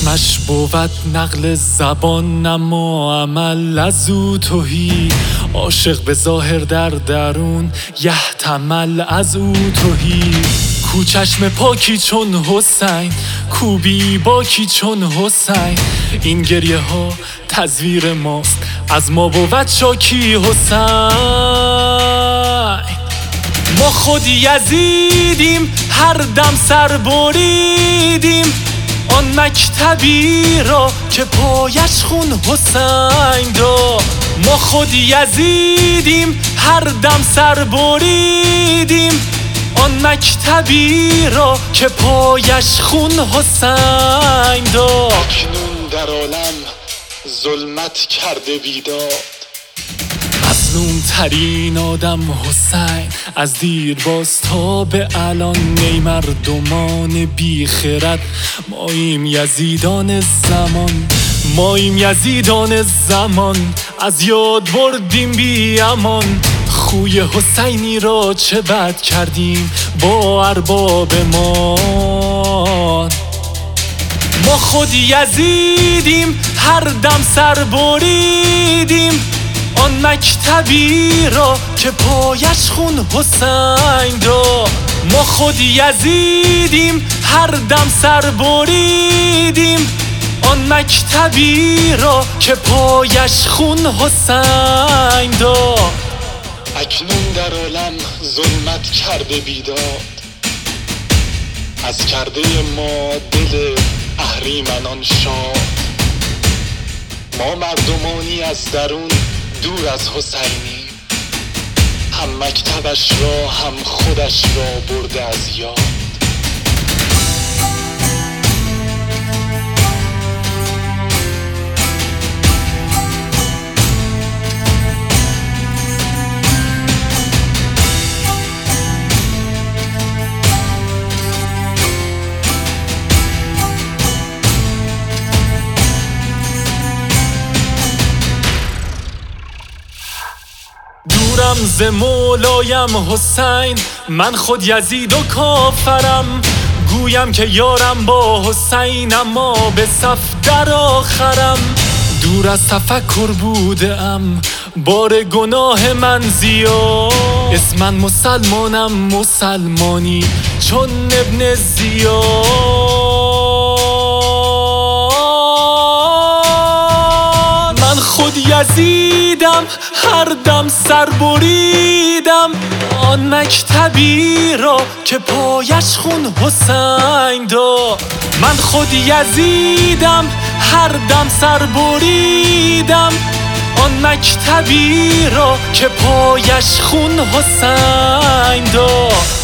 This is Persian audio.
رسمش بود نقل زبان اما عمل از او تهی. عاشق به ظاهر در درون یحتمل از او تهی. کو چشم پاکی چون حسین، کو بی باکی چون حسین. این گریه ها تزویر ماست، از ما بود شاکی حسین. ما خود یزیدیم، هر دم سر بریدیم آن مکتبی را که پایش خون حسین دا. ما خود یزیدیم، هر دم سر بریدیم آن مکتبی را که پایش خون حسین دا. اکنون در عالم ظلمت کرده بیداد، مظلوم ترین آدم حسین از دیرباز تا به الان. نی مردمان بی خرد، ماییم یزیدان زمان، ماییم یزیدان زمان. از یاد بردیم بی امان، خوی حسینی را چه بد کردیم با ارباب ما. ما خود یزیدیم، هر دم سر بریدیم آن مکتبی را که پایش خون حسین دا. ما خود یزیدیم، هر دم سر بریدیم آن مکتبی را که پایش خون حسین دا. اکنون در عالم ظلمت کرده بیداد، از کرده ما دل اهریمنان شاد. ما مردمانی از درون دور از حسینی، هم مکتبش را هم خودش را برده از یاد. دورم ز مولایم حسین، من خود یزید و کافرم. گویم که یارم با حسین اما به صف در آخرم. دور از تفکر بودم، بار گناه من زیاد. اسمن مسلمانم مسلمانی چون ابن زیاد. من خود یزیدم، هر دم سر بریدم آن مکتبی را که پایش خون حسین دا. من خود یزیدم، هر دم سر بریدم آن مکتبی را که پایش خون حسین دا.